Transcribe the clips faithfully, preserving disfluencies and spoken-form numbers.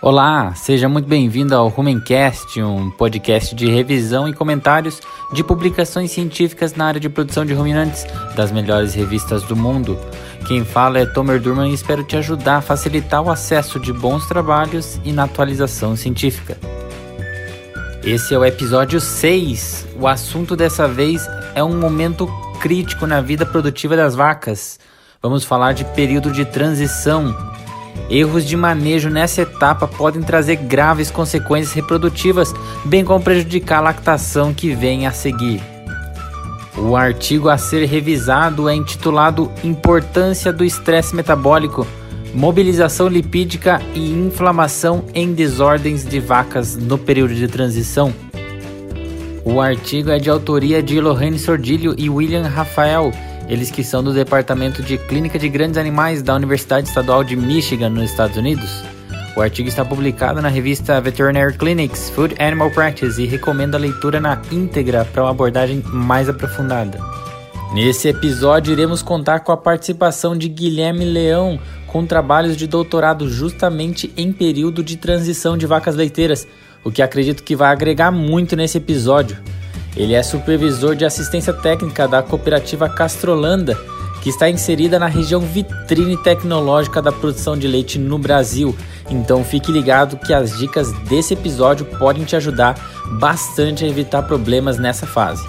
Olá, seja muito bem-vindo ao Rumencast, um podcast de revisão e comentários de publicações científicas na área de produção de ruminantes das melhores revistas do mundo. Quem fala é Tomer Durman e espero te ajudar a facilitar o acesso de bons trabalhos e na atualização científica. Esse é o episódio seis. O assunto dessa vez é um momento crítico na vida produtiva das vacas. Vamos falar de período de transição. Erros de manejo nessa etapa podem trazer graves consequências reprodutivas, bem como prejudicar a lactação que vem a seguir. O artigo a ser revisado é intitulado Importância do estresse metabólico, mobilização lipídica e inflamação em desordens de vacas no período de transição. O artigo é de autoria de Lorraine Sordillo e William Rafael, eles que são do Departamento de Clínica de Grandes Animais da Universidade Estadual de Michigan, nos Estados Unidos. O artigo está publicado na revista Veterinary Clinics Food Animal Practice e recomendo a leitura na íntegra para uma abordagem mais aprofundada. Nesse episódio iremos contar com a participação de Guilherme Leão, com trabalhos de doutorado justamente em período de transição de vacas leiteiras, o que acredito que vai agregar muito nesse episódio. Ele é supervisor de assistência técnica da cooperativa Castrolanda, que está inserida na região vitrine tecnológica da produção de leite no Brasil. Então fique ligado que as dicas desse episódio podem te ajudar bastante a evitar problemas nessa fase.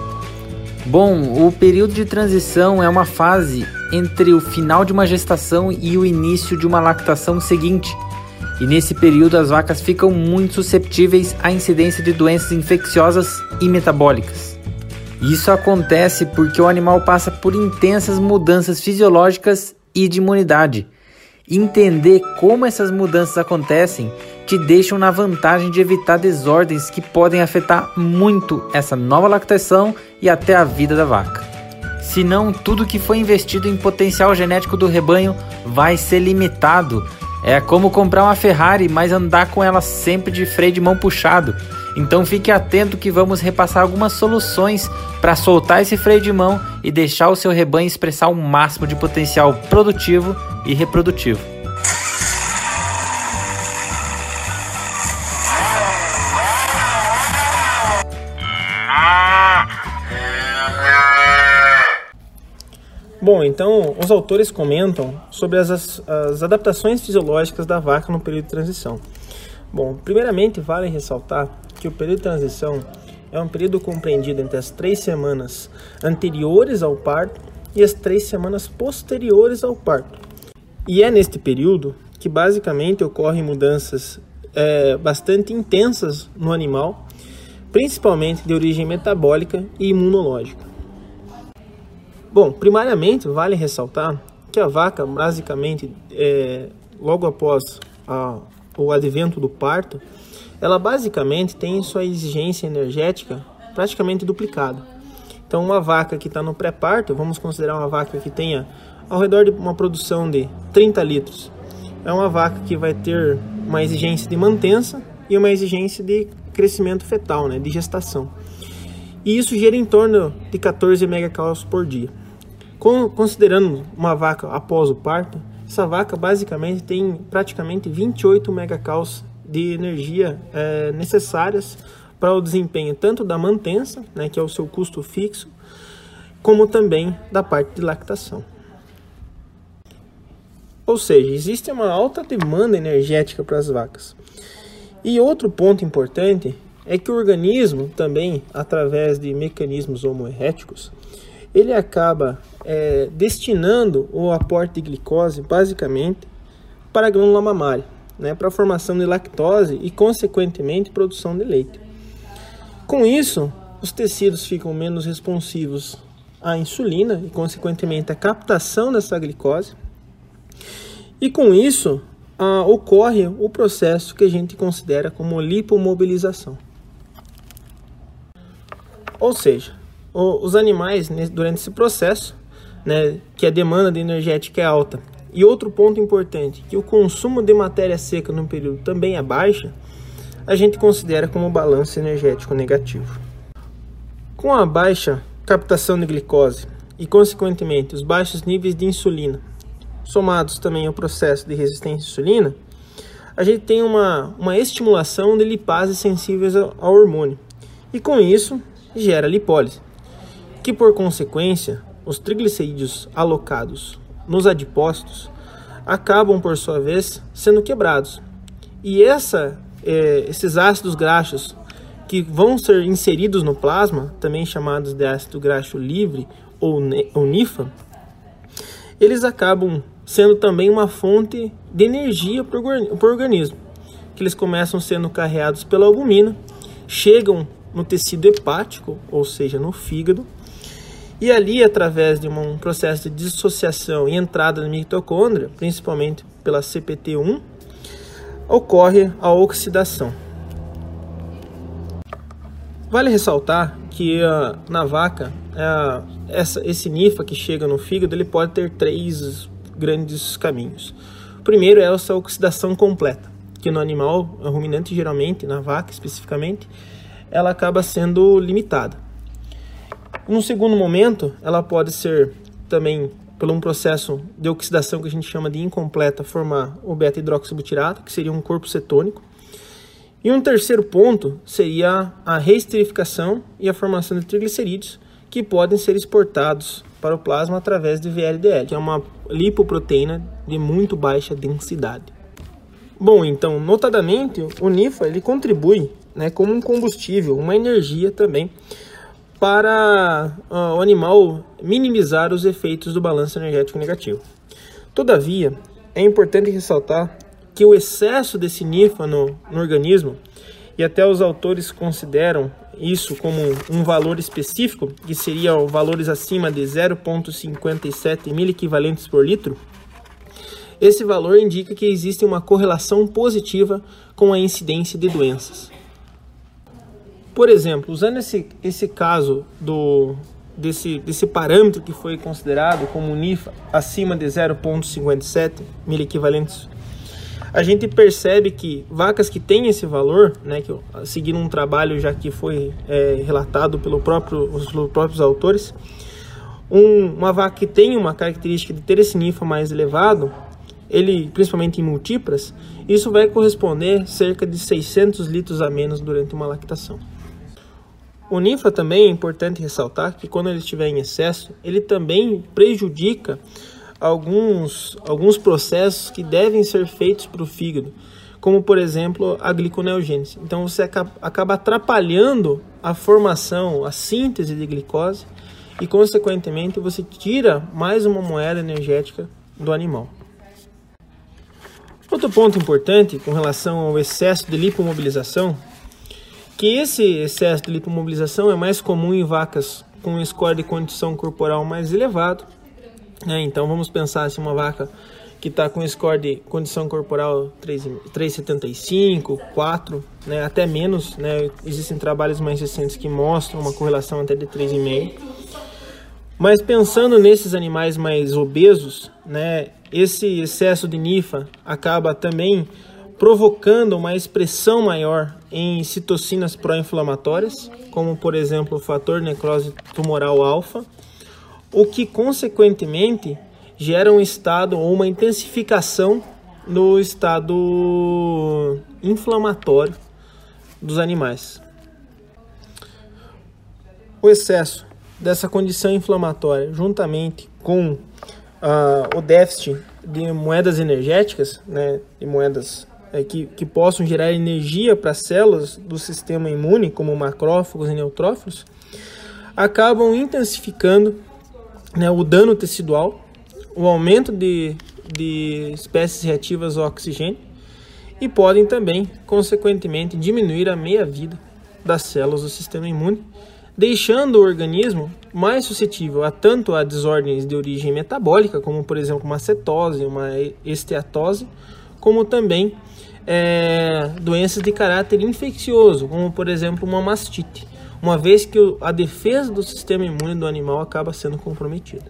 Bom, o período de transição é uma fase entre o final de uma gestação e o início de uma lactação seguinte. E nesse período as vacas ficam muito suscetíveis à incidência de doenças infecciosas e metabólicas. Isso acontece porque o animal passa por intensas mudanças fisiológicas e de imunidade. Entender como essas mudanças acontecem te deixam na vantagem de evitar desordens que podem afetar muito essa nova lactação e até a vida da vaca. Senão, tudo que foi investido em potencial genético do rebanho vai ser limitado. É como comprar uma Ferrari, mas andar com ela sempre de freio de mão puxado. Então fique atento que vamos repassar algumas soluções para soltar esse freio de mão e deixar o seu rebanho expressar o máximo de potencial produtivo e reprodutivo. Bom, então os autores comentam sobre as, as adaptações fisiológicas da vaca no período de transição. Bom, primeiramente vale ressaltar que o período de transição é um período compreendido entre as três semanas anteriores ao parto e as três semanas posteriores ao parto. E é neste período que basicamente ocorrem mudanças é, bastante intensas no animal, principalmente de origem metabólica e imunológica. Bom, primariamente vale ressaltar que a vaca, basicamente, é, logo após a, o advento do parto, ela basicamente tem sua exigência energética praticamente duplicada. Então, uma vaca que está no pré-parto, vamos considerar uma vaca que tenha ao redor de uma produção de trinta litros. É uma vaca que vai ter uma exigência de mantença e uma exigência de crescimento fetal, né, de gestação. E isso gira em torno de quatorze megacalories por dia. Considerando uma vaca após o parto, essa vaca basicamente tem praticamente vinte e oito megacalories de energia é, necessárias para o desempenho tanto da mantença, né, que é o seu custo fixo, como também da parte de lactação. Ou seja, existe uma alta demanda energética para as vacas. E outro ponto importante é que o organismo também, através de mecanismos homoeréticos, ele acaba é, destinando o aporte de glicose basicamente para a glândula mamária, né, para a formação de lactose e, consequentemente, produção de leite. Com isso, os tecidos ficam menos responsivos à insulina e, consequentemente, à captação dessa glicose. E, com isso, ah, ocorre o processo que a gente considera como lipomobilização. Ou seja, os animais, durante esse processo, né, que a demanda de energética é alta, e outro ponto importante, que o consumo de matéria seca no período também é baixa, a gente considera como balanço energético negativo. Com a baixa captação de glicose e, consequentemente, os baixos níveis de insulina, somados também ao processo de resistência à insulina, a gente tem uma, uma estimulação de lipases sensíveis ao, ao hormônio. E com isso, gera lipólise, que por consequência, os triglicerídeos alocados nos adipócitos acabam, por sua vez, sendo quebrados. E essa, é, esses ácidos graxos que vão ser inseridos no plasma, também chamados de ácido graxo livre ou, ou N I F A, eles acabam sendo também uma fonte de energia para o organismo, que eles começam sendo carreados pela albumina, chegam no tecido hepático, ou seja, no fígado, e ali, através de um processo de dissociação e entrada na mitocôndria, principalmente pela C P T um, ocorre a oxidação. Vale ressaltar que uh, na vaca, uh, essa, esse N I F A que chega no fígado, ele pode ter três grandes caminhos. O primeiro é essa oxidação completa, que no animal ruminante, geralmente, na vaca especificamente, ela acaba sendo limitada. Num segundo momento, ela pode ser também, por um processo de oxidação que a gente chama de incompleta, formar o beta-hidroxibutirato, que seria um corpo cetônico. E um terceiro ponto seria a reesterificação e a formação de triglicerídeos, que podem ser exportados para o plasma através de V L D L, que é uma lipoproteína de muito baixa densidade. Bom, então, notadamente, o N I F A ele contribui, né, como um combustível, uma energia também, para uh, o animal minimizar os efeitos do balanço energético negativo. Todavia, é importante ressaltar que o excesso desse N I F A no, no organismo, e até os autores consideram isso como um valor específico, que seria valores acima de zero vírgula cinquenta e sete miliequivalentes por litro, esse valor indica que existe uma correlação positiva com a incidência de doenças. Por exemplo, usando esse, esse caso do, desse, desse parâmetro que foi considerado como N I F A acima de zero vírgula cinquenta e sete miliequivalentes, a gente percebe que vacas que têm esse valor, né, que seguindo um trabalho já que foi é, relatado pelo próprio, pelos próprios autores, um, uma vaca que tem uma característica de ter esse N I F A mais elevado, ele, principalmente em multípras, isso vai corresponder a cerca de seiscentos litros a menos durante uma lactação. O N I F A também é importante ressaltar que quando ele estiver em excesso, ele também prejudica alguns, alguns processos que devem ser feitos para o fígado, como por exemplo a gliconeogênese. Então você acaba, acaba atrapalhando a formação, a síntese de glicose e consequentemente você tira mais uma moeda energética do animal. Outro ponto importante com relação ao excesso de lipomobilização, que esse excesso de lipomobilização é mais comum em vacas com um score de condição corporal mais elevado. É, então vamos pensar se uma vaca que está com score de condição corporal três vírgula setenta e cinco, quatro, né, até menos, né, existem trabalhos mais recentes que mostram uma correlação até de três vírgula cinco. Mas pensando nesses animais mais obesos, né, esse excesso de N I F A acaba também provocando uma expressão maior em citocinas pró-inflamatórias, como por exemplo o fator necrose tumoral alfa, o que consequentemente gera um estado ou uma intensificação no estado inflamatório dos animais. O excesso dessa condição inflamatória, juntamente com uh, o déficit de moedas energéticas, né, de moedas é, que, que possam gerar energia para as células do sistema imune, como macrófagos e neutrófilos, acabam intensificando, né, o dano tecidual, o aumento de, de espécies reativas ao oxigênio e podem também, consequentemente, diminuir a meia-vida das células do sistema imune, deixando o organismo mais suscetível a tanto a desordens de origem metabólica, como por exemplo uma cetose, uma esteatose, como também é, doenças de caráter infeccioso, como por exemplo uma mastite, uma vez que a defesa do sistema imune do animal acaba sendo comprometida.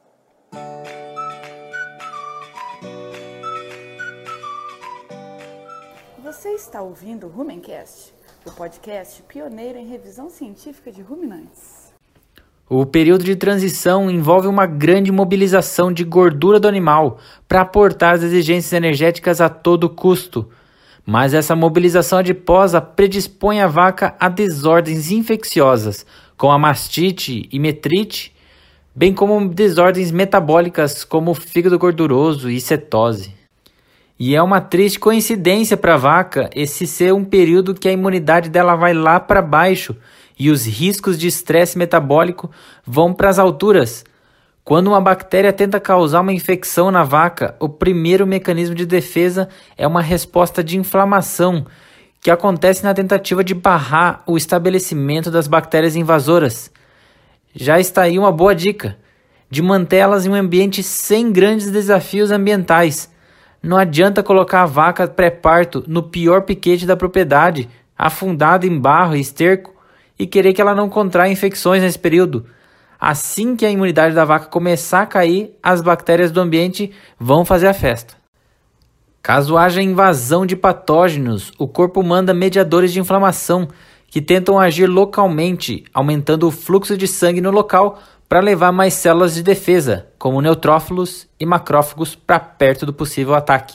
Você está ouvindo o Rumencast, o podcast pioneiro em revisão científica de ruminantes. O período de transição envolve uma grande mobilização de gordura do animal para aportar as exigências energéticas a todo custo. Mas essa mobilização adiposa predispõe a vaca a desordens infecciosas, como a mastite e metrite, bem como desordens metabólicas como fígado gorduroso e cetose. E é uma triste coincidência para a vaca esse ser um período que a imunidade dela vai lá para baixo e os riscos de estresse metabólico vão para as alturas. Quando uma bactéria tenta causar uma infecção na vaca, o primeiro mecanismo de defesa é uma resposta de inflamação, que acontece na tentativa de barrar o estabelecimento das bactérias invasoras. Já está aí uma boa dica, de mantê-las em um ambiente sem grandes desafios ambientais. Não adianta colocar a vaca pré-parto no pior piquete da propriedade, afundada em barro e esterco, e querer que ela não contraia infecções nesse período. Assim que a imunidade da vaca começar a cair, as bactérias do ambiente vão fazer a festa. Caso haja invasão de patógenos, o corpo manda mediadores de inflamação que tentam agir localmente, aumentando o fluxo de sangue no local para levar mais células de defesa, como neutrófilos e macrófagos, para perto do possível ataque.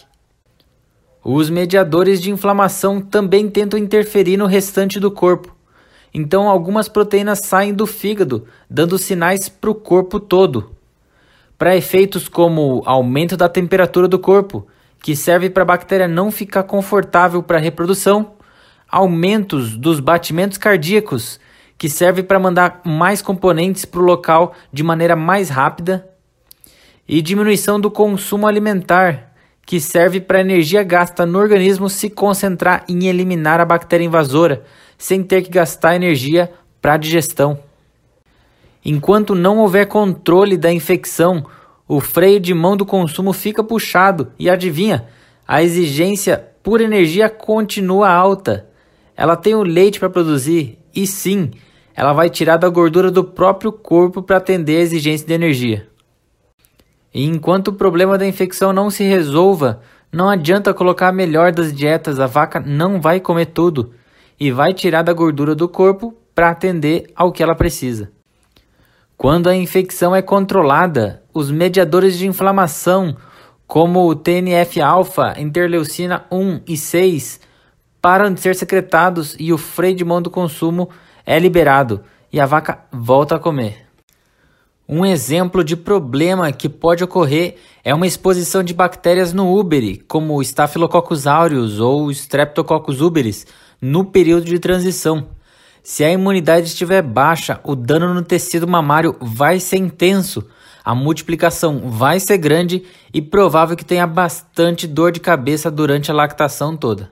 Os mediadores de inflamação também tentam interferir no restante do corpo. Então algumas proteínas saem do fígado, dando sinais para o corpo todo. Para efeitos como aumento da temperatura do corpo, que serve para a bactéria não ficar confortável para a reprodução, aumentos dos batimentos cardíacos, que serve para mandar mais componentes para o local de maneira mais rápida, e diminuição do consumo alimentar, que serve para a energia gasta no organismo se concentrar em eliminar a bactéria invasora, sem ter que gastar energia para a digestão. Enquanto não houver controle da infecção, o freio de mão do consumo fica puxado e adivinha, a exigência por energia continua alta. Ela tem o leite para produzir e sim, ela vai tirar da gordura do próprio corpo para atender a exigência de energia. E enquanto o problema da infecção não se resolva, não adianta colocar a melhor das dietas, a vaca não vai comer tudo e vai tirar da gordura do corpo para atender ao que ela precisa. Quando a infecção é controlada, os mediadores de inflamação, como o T N F alfa, interleucina um e seis, param de ser secretados e o freio de mão do consumo é liberado e a vaca volta a comer. Um exemplo de problema que pode ocorrer é uma exposição de bactérias no úbere, como o Staphylococcus aureus ou Streptococcus uberis, no período de transição. Se a imunidade estiver baixa, o dano no tecido mamário vai ser intenso, a multiplicação vai ser grande e provável que tenha bastante dor de cabeça durante a lactação toda.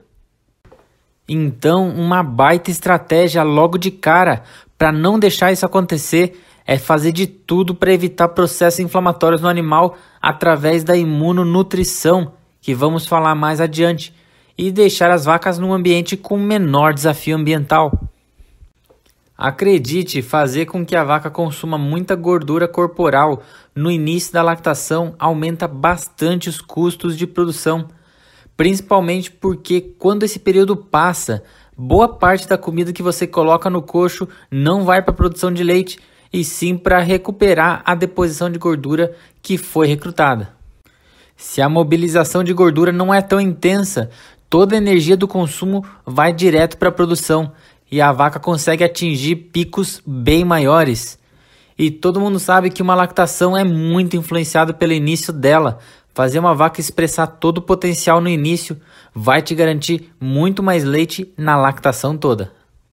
Então, uma baita estratégia logo de cara para não deixar isso acontecer é fazer de tudo para evitar processos inflamatórios no animal através da imunonutrição, que vamos falar mais adiante, e deixar as vacas num ambiente com menor desafio ambiental. Acredite, fazer com que a vaca consuma muita gordura corporal no início da lactação aumenta bastante os custos de produção, principalmente porque quando esse período passa, boa parte da comida que você coloca no coxo não vai para a produção de leite, e sim para recuperar a deposição de gordura que foi recrutada. Se a mobilização de gordura não é tão intensa, toda a energia do consumo vai direto para a produção e a vaca consegue atingir picos bem maiores. E todo mundo sabe que uma lactação é muito influenciada pelo início dela. Fazer uma vaca expressar todo o potencial no início vai te garantir muito mais leite na lactação toda.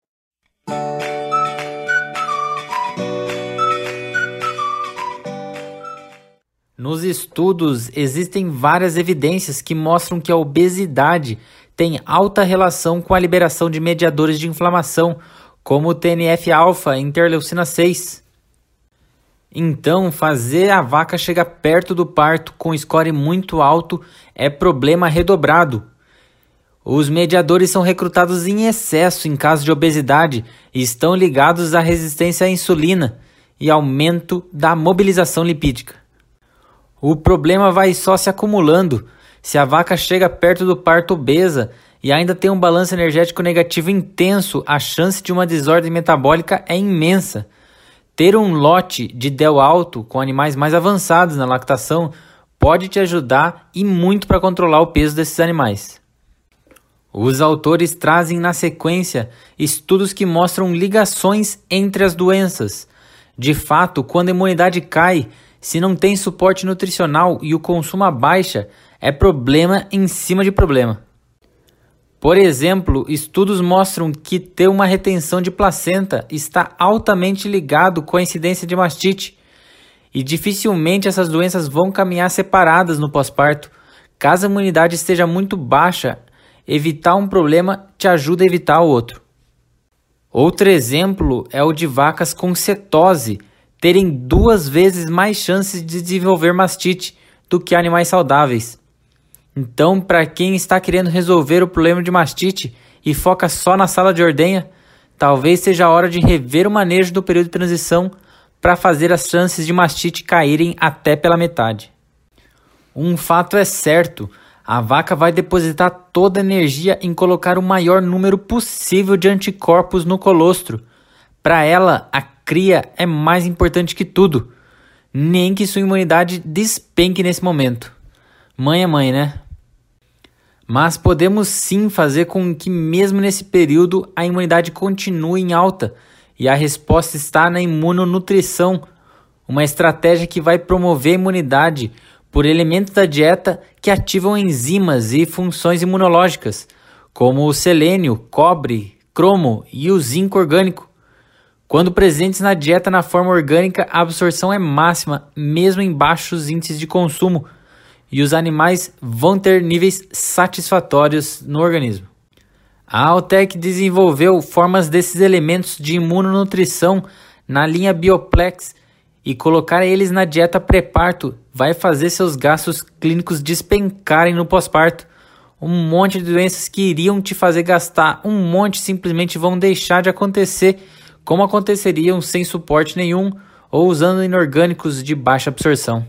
Nos estudos, existem várias evidências que mostram que a obesidade tem alta relação com a liberação de mediadores de inflamação, como o T N F alfa e interleucina seis. Então, fazer a vaca chegar perto do parto com score muito alto é problema redobrado. Os mediadores são recrutados em excesso em caso de obesidade e estão ligados à resistência à insulina e aumento da mobilização lipídica. O problema vai só se acumulando. Se a vaca chega perto do parto obesa e ainda tem um balanço energético negativo intenso, a chance de uma desordem metabólica é imensa. Ter um lote de D E L alto com animais mais avançados na lactação pode te ajudar e muito para controlar o peso desses animais. Os autores trazem na sequência estudos que mostram ligações entre as doenças. De fato, quando a imunidade cai, se não tem suporte nutricional e o consumo abaixa, é problema em cima de problema. Por exemplo, estudos mostram que ter uma retenção de placenta está altamente ligado com a incidência de mastite, e dificilmente essas doenças vão caminhar separadas no pós-parto. Caso a imunidade esteja muito baixa, evitar um problema te ajuda a evitar o outro. Outro exemplo é o de vacas com cetose terem duas vezes mais chances de desenvolver mastite do que animais saudáveis. Então, para quem está querendo resolver o problema de mastite e foca só na sala de ordenha, talvez seja a hora de rever o manejo do período de transição para fazer as chances de mastite caírem até pela metade. Um fato é certo, a vaca vai depositar toda a energia em colocar o maior número possível de anticorpos no colostro. Para ela, a cria é mais importante que tudo, nem que sua imunidade despenque nesse momento. Mãe é mãe, né? Mas podemos sim fazer com que mesmo nesse período a imunidade continue em alta, e a resposta está na imunonutrição, uma estratégia que vai promover a imunidade por elementos da dieta que ativam enzimas e funções imunológicas, como o selênio, cobre, cromo e o zinco orgânico. Quando presentes na dieta na forma orgânica, a absorção é máxima, mesmo em baixos índices de consumo, e os animais vão ter níveis satisfatórios no organismo. A Altec desenvolveu formas desses elementos de imunonutrição na linha Bioplex, e colocar eles na dieta pré-parto vai fazer seus gastos clínicos despencarem no pós-parto. Um monte de doenças que iriam te fazer gastar um monte simplesmente vão deixar de acontecer, como aconteceriam sem suporte nenhum ou usando inorgânicos de baixa absorção.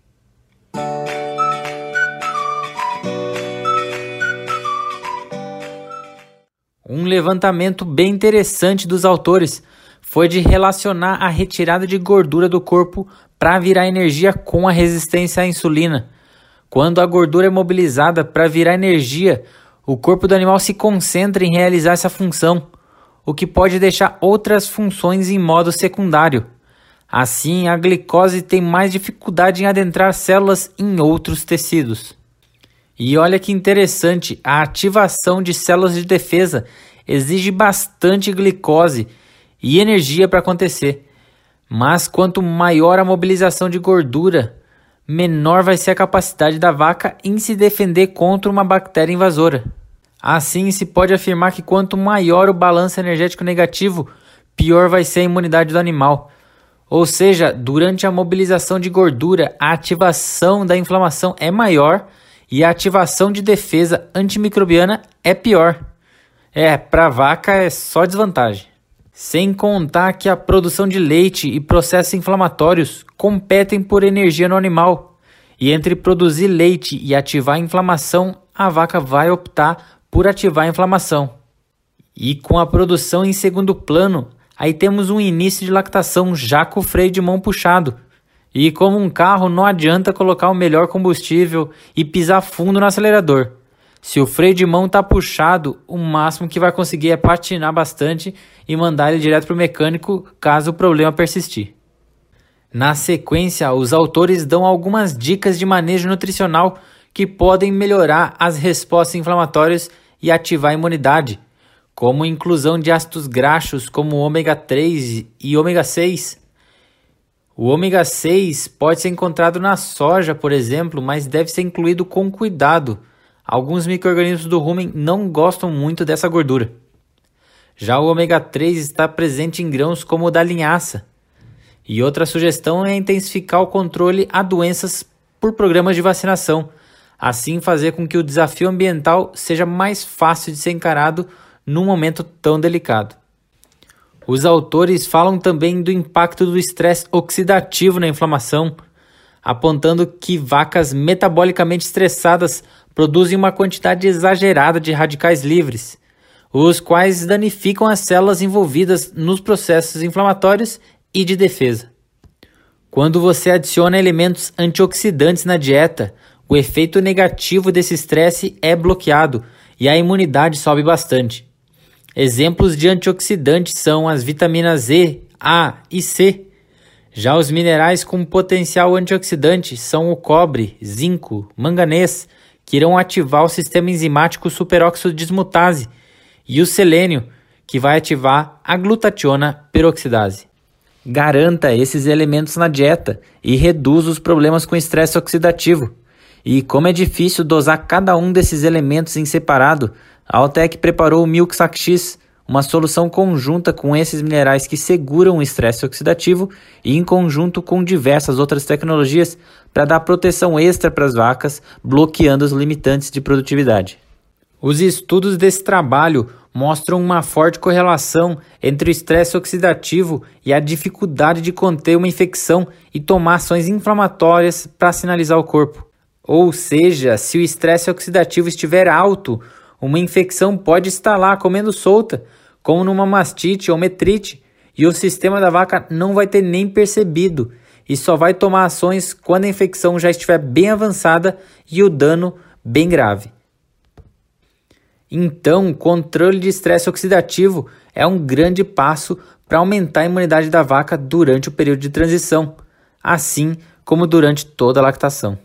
Um levantamento bem interessante dos autores foi de relacionar a retirada de gordura do corpo para virar energia com a resistência à insulina. Quando a gordura é mobilizada para virar energia, o corpo do animal se concentra em realizar essa função, o que pode deixar outras funções em modo secundário. Assim, a glicose tem mais dificuldade em adentrar células em outros tecidos. E olha que interessante, a ativação de células de defesa exige bastante glicose e energia para acontecer. Mas quanto maior a mobilização de gordura, menor vai ser a capacidade da vaca em se defender contra uma bactéria invasora. Assim, se pode afirmar que quanto maior o balanço energético negativo, pior vai ser a imunidade do animal. Ou seja, durante a mobilização de gordura, a ativação da inflamação é maior e a ativação de defesa antimicrobiana é pior. É, para a vaca é só desvantagem. Sem contar que a produção de leite e processos inflamatórios competem por energia no animal. E entre produzir leite e ativar a inflamação, a vaca vai optar por ativar a inflamação. E com a produção em segundo plano, aí temos um início de lactação já com o freio de mão puxado. E como um carro, não adianta colocar o melhor combustível e pisar fundo no acelerador. Se o freio de mão está puxado, o máximo que vai conseguir é patinar bastante e mandar ele direto para o mecânico caso o problema persistir. Na sequência, os autores dão algumas dicas de manejo nutricional que podem melhorar as respostas inflamatórias e ativar a imunidade, como inclusão de ácidos graxos como ômega três e ômega seis. O ômega seis pode ser encontrado na soja, por exemplo, mas deve ser incluído com cuidado. Alguns micro-organismos do rumen não gostam muito dessa gordura. Já o ômega três está presente em grãos como o da linhaça. E outra sugestão é intensificar o controle a doenças por programas de vacinação, assim fazer com que o desafio ambiental seja mais fácil de ser encarado num momento tão delicado. Os autores falam também do impacto do estresse oxidativo na inflamação, apontando que vacas metabolicamente estressadas produzem uma quantidade exagerada de radicais livres, os quais danificam as células envolvidas nos processos inflamatórios e de defesa. Quando você adiciona elementos antioxidantes na dieta, o efeito negativo desse estresse é bloqueado e a imunidade sobe bastante. Exemplos de antioxidantes são as vitaminas E, A e C. Já os minerais com potencial antioxidante são o cobre, zinco, manganês, que irão ativar o sistema enzimático superóxido dismutase, e o selênio, que vai ativar a glutationa peroxidase. Garanta esses elementos na dieta e reduz os problemas com estresse oxidativo. E como é difícil dosar cada um desses elementos em separado, a Altec preparou o Milk Sac X, uma solução conjunta com esses minerais que seguram o estresse oxidativo e em conjunto com diversas outras tecnologias para dar proteção extra para as vacas, bloqueando os limitantes de produtividade. Os estudos desse trabalho mostram uma forte correlação entre o estresse oxidativo e a dificuldade de conter uma infecção e tomar ações inflamatórias para sinalizar o corpo. Ou seja, se o estresse oxidativo estiver alto, uma infecção pode estar lá comendo solta, como numa mastite ou metrite, e o sistema da vaca não vai ter nem percebido e só vai tomar ações quando a infecção já estiver bem avançada e o dano bem grave. Então, o controle de estresse oxidativo é um grande passo para aumentar a imunidade da vaca durante o período de transição, assim como durante toda a lactação.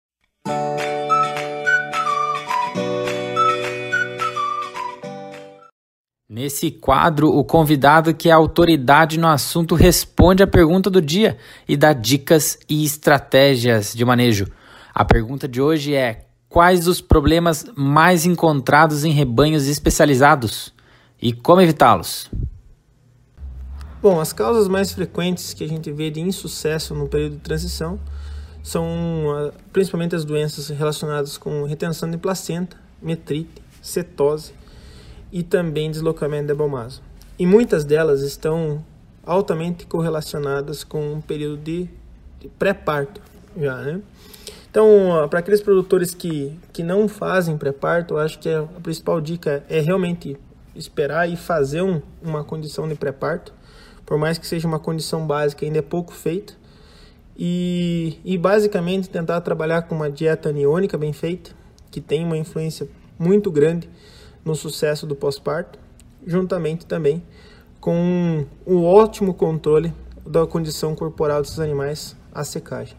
Nesse quadro, o convidado que é autoridade no assunto responde a pergunta do dia e dá dicas e estratégias de manejo. A pergunta de hoje é: quais os problemas mais encontrados em rebanhos especializados e como evitá-los? Bom, as causas mais frequentes que a gente vê de insucesso no período de transição são principalmente as doenças relacionadas com retenção de placenta, metrite, cetose e também deslocamento de abomaso. E muitas delas estão altamente correlacionadas com um período de, de pré-parto já, né? Então, para aqueles produtores que, que não fazem pré-parto, eu acho que a principal dica é realmente esperar e fazer um, uma condição de pré-parto, por mais que seja uma condição básica, ainda é pouco feita, e, e basicamente tentar trabalhar com uma dieta aniônica bem feita, que tem uma influência muito grande no sucesso do pós-parto, juntamente também com o ótimo controle da condição corporal desses animais, a secagem.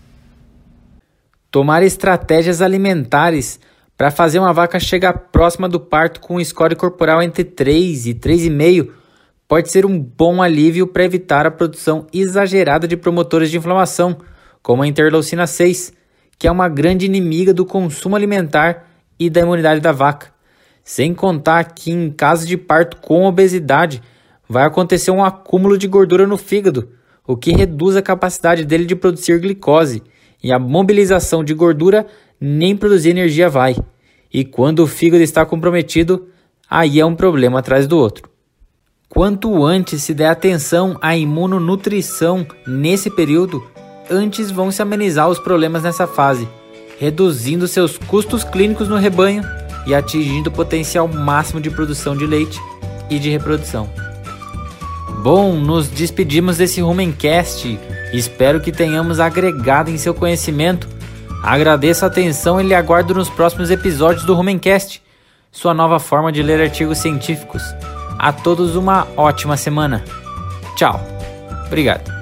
Tomar estratégias alimentares para fazer uma vaca chegar próxima do parto com um score corporal entre três e três vírgula cinco pode ser um bom alívio para evitar a produção exagerada de promotores de inflamação, como a interleucina seis, que é uma grande inimiga do consumo alimentar e da imunidade da vaca. Sem contar que em caso de parto com obesidade, vai acontecer um acúmulo de gordura no fígado, o que reduz a capacidade dele de produzir glicose, e a mobilização de gordura nem produzir energia vai. E quando o fígado está comprometido, aí é um problema atrás do outro. Quanto antes se der atenção à imunonutrição nesse período, antes vão se amenizar os problemas nessa fase, reduzindo seus custos clínicos no rebanho e atingindo o potencial máximo de produção de leite e de reprodução. Bom, nos despedimos desse Rumencast. Espero que tenhamos agregado em seu conhecimento. Agradeço a atenção e lhe aguardo nos próximos episódios do Rumencast, sua nova forma de ler artigos científicos. A todos uma ótima semana. Tchau. Obrigado.